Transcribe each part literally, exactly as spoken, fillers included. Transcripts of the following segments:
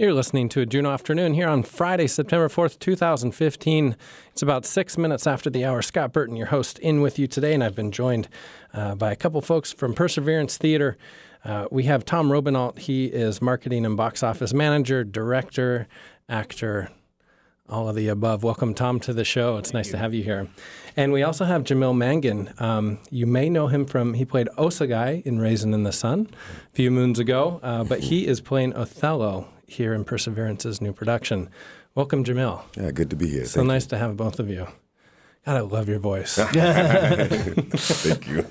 You're listening to a Juneau Afternoon here on Friday, September fourth, twenty fifteen. It's about six minutes after the hour. Scott Burton, your host, in with you today, and I've been joined uh, by a couple folks from Perseverance Theater. Uh, we have Tom Robinault. He is marketing and box office manager, director, actor, all of the above. Welcome, Tom, to the show. It's Thank nice you. to have you here. And we also have Jamil Mangan. Um, you may know him from, he played Osagai in Raisin in the Sun a few moons ago, uh, but he is playing Othello here in Perseverance's new production. Welcome, Jamil. Yeah, good to be here. So Thank nice you. to have both of you. God, I love your voice. Thank you.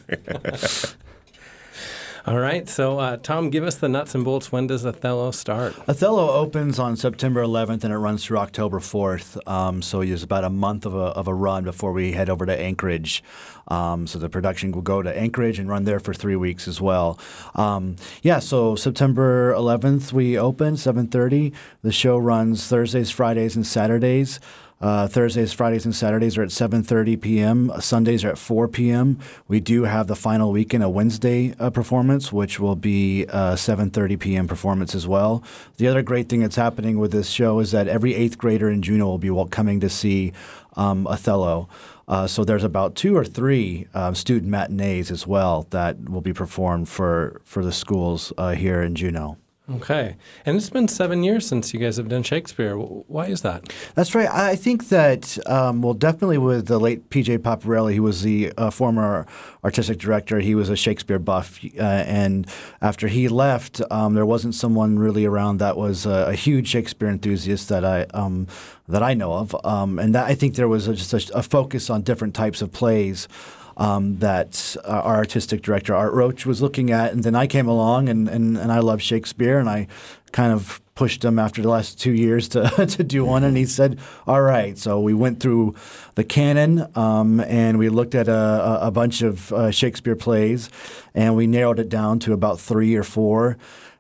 All right, so uh, Tom, give us the nuts and bolts. When does Othello start? Othello opens on September eleventh and it runs through October fourth. Um, so there's about a month of a, of a run before we head over to Anchorage. Um, so the production will go to Anchorage and run there for three weeks as well. Um, yeah, so September eleventh we open, seven thirty. The show runs Thursdays, Fridays, and Saturdays. Uh, Thursdays, Fridays, and Saturdays are at seven thirty p.m. Sundays are at four p.m. We do have the final weekend, a Wednesday uh, performance, which will be a seven thirty p.m. performance as well. The other great thing that's happening with this show is that every eighth grader in Juneau will be coming to see um, Othello. Uh, so there's about two or three uh, student matinees as well that will be performed for, for the schools uh, here in Juneau. Okay. And it's been seven years since you guys have done Shakespeare. Why is that? That's right. I think that, um, well, definitely with the late P J Paparelli, he was the uh, former artistic director. He was a Shakespeare buff. Uh, and after he left, um, there wasn't someone really around that was a, a huge Shakespeare enthusiast that I um, that I know of. Um, and that, I think there was a, just a, a focus on different types of plays. Um, that uh, our artistic director, Art Roach, was looking at. And then I came along, and, and, and I love Shakespeare, and I kind of pushed him after the last two years to, to do one. And he said, all right. So we went through the canon, um, and we looked at a, a bunch of uh, Shakespeare plays, and we narrowed it down to about three or four.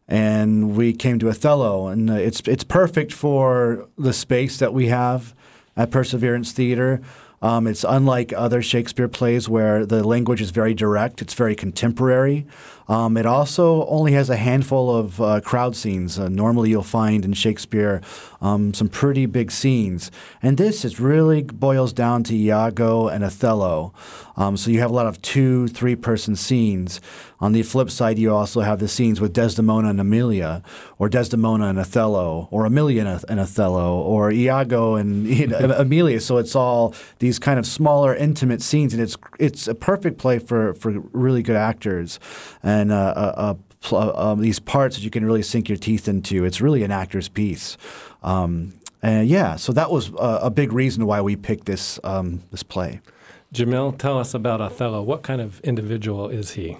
And we came to Othello, and uh, it's it's perfect for the space that we have at Perseverance Theater. Um, it's unlike other Shakespeare plays where the language is very direct. It's very contemporary. Um, it also only has a handful of uh, crowd scenes. Uh, normally you'll find in Shakespeare um, some pretty big scenes. And this is really boils down to Iago and Othello. Um, so you have a lot of two, three-person scenes. On the flip side, you also have the scenes with Desdemona and Emilia, or Desdemona and Othello, or Emilia and Othello, or Iago and you know, Emilia. So it's all these kind of smaller, intimate scenes, and it's it's a perfect play for, for really good actors. And uh, uh, uh, um, these parts that you can really sink your teeth into. It's really an actor's piece. Um, and yeah, so that was a, a big reason why we picked this um, this play. Jamil, tell us about Othello. What kind of individual is he?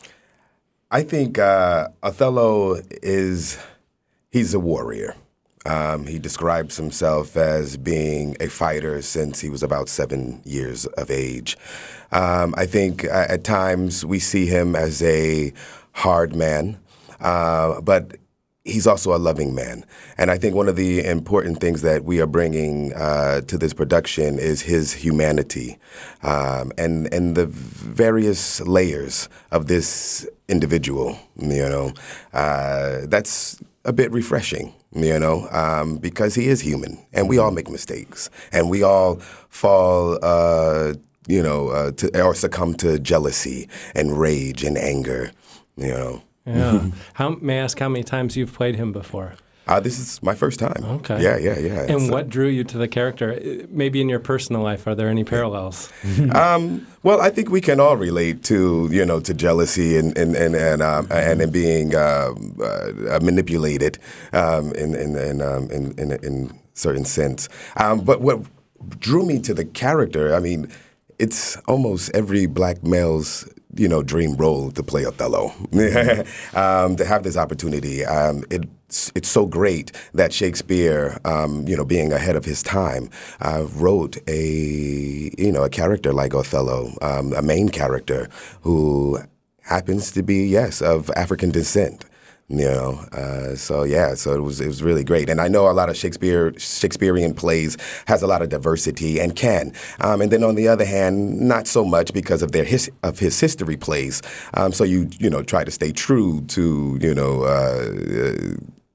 I think uh, Othello is, he's a warrior. Um, he describes himself as being a fighter since he was about seven years of age. Um, I think uh, at times we see him as a hard man, uh, but he's also a loving man. And I think one of the important things that we are bringing uh, to this production is his humanity um, and, and the various layers of this individual, you know. Uh, that's a bit refreshing, you know, um, because he is human and we all make mistakes and we all fall, uh, you know, uh, to, or succumb to jealousy and rage and anger, you know. Yeah. How may I ask how many times you've played him before? Uh, this is my first time. Okay. Yeah, yeah, yeah. And so, what drew you to the character? Maybe in your personal life, are there any parallels? um, well, I think we can all relate to, you know, to jealousy and and and and, um, and, and being uh, uh, manipulated um, in in in, um, in in in certain sense. Um, but what drew me to the character, I mean, it's almost every black male's, you know, dream role to play Othello. um, to have this opportunity, um, it's it's so great that Shakespeare, um, you know, being ahead of his time, uh, wrote a you know a character like Othello, um, a main character who happens to be yes of African descent. You know, uh, so yeah, so it was it was really great, and I know a lot of Shakespeare Shakespearean plays has a lot of diversity and can, um, and then on the other hand, not so much because of their his of his history plays. Um, so you you know try to stay true to you know uh,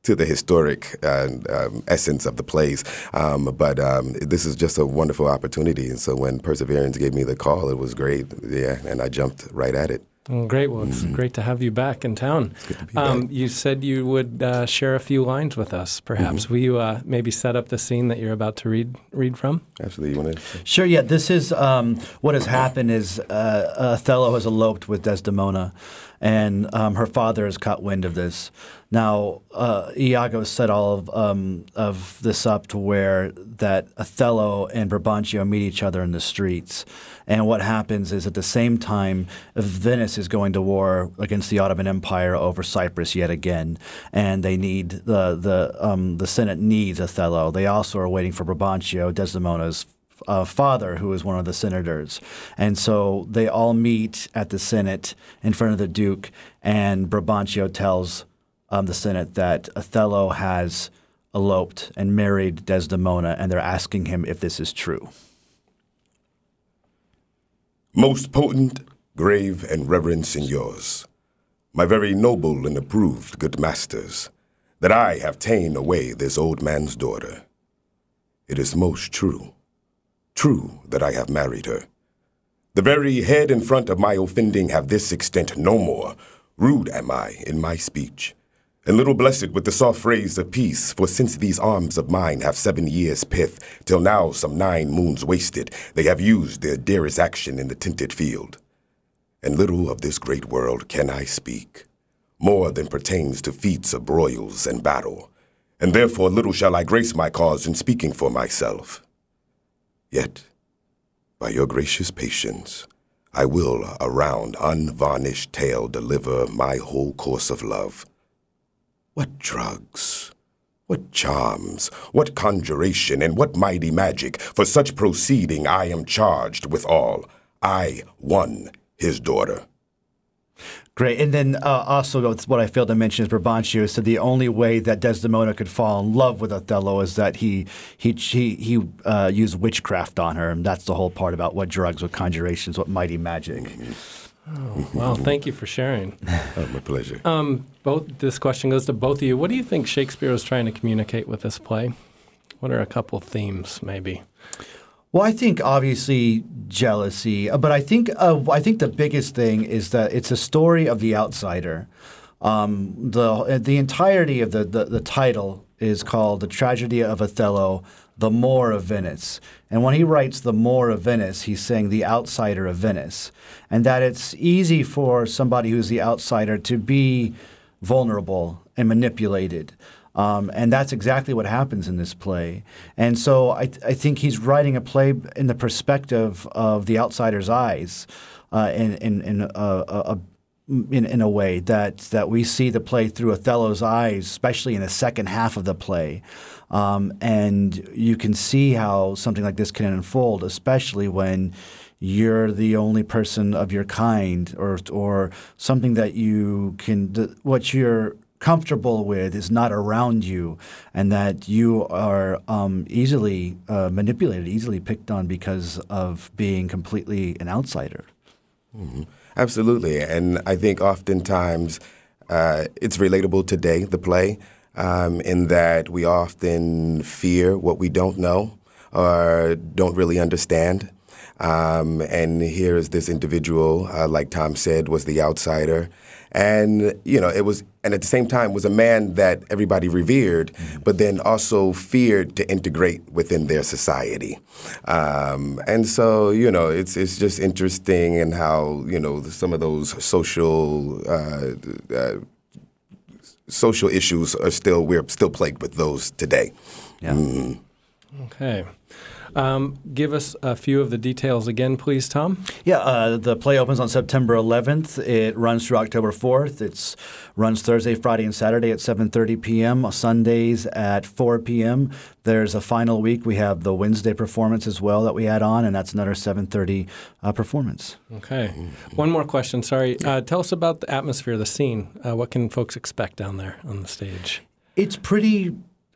to the historic uh, um, essence of the plays. Um, but um, this is just a wonderful opportunity. And so when Perseverance gave me the call, it was great. Yeah, and I jumped right at it. Well, great. Well, it's mm-hmm. great to have you back in town. It's good to be um, back. You said you would uh, share a few lines with us, perhaps. Mm-hmm. Will you uh, maybe set up the scene that you're about to read read from? Absolutely. You want to? Sure, yeah. This is um, what has happened is uh, Othello has eloped with Desdemona, and um, her father has caught wind of this. Now, uh, Iago set all of, um, of this up to where that Othello and Brabantio meet each other in the streets. And what happens is at the same time, Venice is going to war against the Ottoman Empire over Cyprus yet again. And they need, the, the, um, the Senate needs Othello. They also are waiting for Brabantio, Desdemona's Uh, father, who is one of the senators. And so they all meet at the Senate in front of the Duke, and Brabantio tells um, the Senate that Othello has eloped and married Desdemona, and they're asking him if this is true. Most potent, grave, and reverend signors, my very noble and approved good masters, that I have ta'en away this old man's daughter. It is most true. True that I have married her. The very head and front of my offending have this extent no more. Rude am I in my speech, and little blessed with the soft phrase of peace, for since these arms of mine have seven years' pith, till now some nine moons wasted, they have used their dearest action in the tented field. And little of this great world can I speak, more than pertains to feats of broils and battle, and therefore little shall I grace my cause in speaking for myself. Yet, by your gracious patience, I will a round, unvarnished tale deliver my whole course of love. What drugs, what charms, what conjuration, and what mighty magic, for such proceeding I am charged with all. I won his daughter. Great. And then uh, also what I failed to mention is Brabantio said the only way that Desdemona could fall in love with Othello is that he he he, he uh, used witchcraft on her, and that's the whole part about what drugs, what conjurations, what mighty magic. Oh, well, thank you for sharing. Oh, my pleasure. Um, both this question goes to both of you. What do you think Shakespeare was trying to communicate with this play? What are a couple themes, maybe? Well, I think obviously jealousy, but I think uh, I think the biggest thing is that it's a story of the outsider. Um, the the entirety of the, the, the title is called The Tragedy of Othello, the Moor of Venice. And when he writes the Moor of Venice, he's saying the outsider of Venice. And that it's easy for somebody who's the outsider to be vulnerable and manipulated. Um, and that's exactly what happens in this play. And so I, th- I think he's writing a play in the perspective of the outsider's eyes, uh, in in in a, a, a in, in a way that that we see the play through Othello's eyes, especially in the second half of the play. Um, and you can see how something like this can unfold, especially when you're the only person of your kind, or or something that you can th- what you're comfortable with is not around you, and that you are um, easily uh, manipulated, easily picked on because of being completely an outsider. Mm-hmm. Absolutely. And I think oftentimes uh, it's relatable today, the play, um, in that we often fear what we don't know or don't really understand. Um, and here is this individual, uh, like Tom said, was the outsider. And, you know, it was, and at the same time was a man that everybody revered, mm-hmm. but then also feared to integrate within their society. Um, and so, you know, it's it's just interesting in how, you know, some of those social uh, uh, social issues are still, we're still plagued with those today. Yeah. Mm. Okay. Um, give us a few of the details again, please, Tom. Yeah, uh, the play opens on September eleventh. It runs through October fourth. It runs Thursday, Friday, and Saturday at seven thirty p.m., Sundays at four p.m. There's a final week. We have the Wednesday performance as well that we add on, and that's another seven thirty uh, performance. Okay. One more question, sorry. Uh, tell us about the atmosphere, the scene. Uh, what can folks expect down there on the stage? It's pretty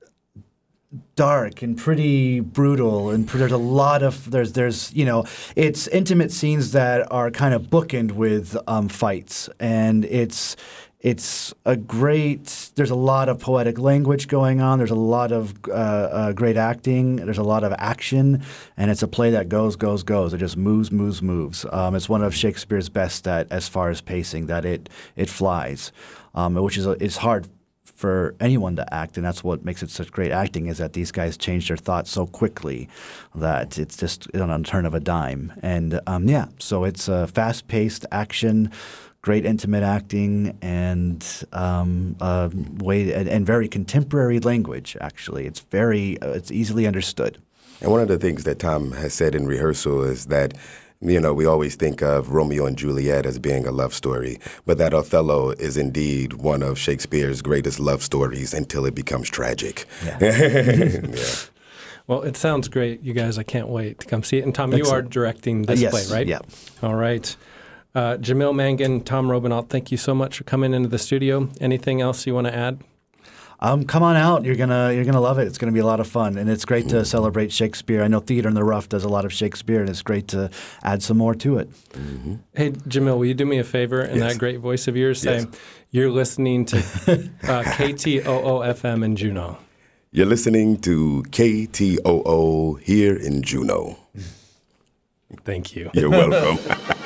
dark and pretty brutal, and there's a lot of there's there's you know it's intimate scenes that are kind of bookend with um, fights, and it's it's a great. There's a lot of poetic language going on. There's a lot of uh, uh, great acting. There's a lot of action, and it's a play that goes, goes, goes. It just moves, moves, moves. Um, it's one of Shakespeare's best at as far as pacing. That it it flies, um, which is a, it's hard for anyone to act, and that's what makes it such great acting. Is that these guys change their thoughts so quickly that it's just on a turn of a dime. And um, yeah, so it's a fast-paced action. Great intimate acting and um, uh, way and, and very contemporary language. Actually, it's very uh, it's easily understood. And one of the things that Tom has said in rehearsal is that, you know, we always think of Romeo and Juliet as being a love story, but that Othello is indeed one of Shakespeare's greatest love stories until it becomes tragic. Yeah. yeah. Well, it sounds great, you guys. I can't wait to come see it. And Tom, Excellent. You are directing this uh, yes. play, right? Yeah. All right. Uh, Jamil Mangan, Tom Robinault, thank you so much for coming into the studio. Anything else you want to add? Um, come on out. You're gonna you're gonna love it. It's gonna be a lot of fun, and it's great to celebrate Shakespeare. I know Theater in the Rough does a lot of Shakespeare, and it's great to add some more to it. Mm-hmm. Hey, Jamil, will you do me a favor in yes. that great voice of yours? Say, yes. You're listening to uh, K T O O F M in Juneau. You're listening to K T O O here in Juneau. Thank you. You're welcome.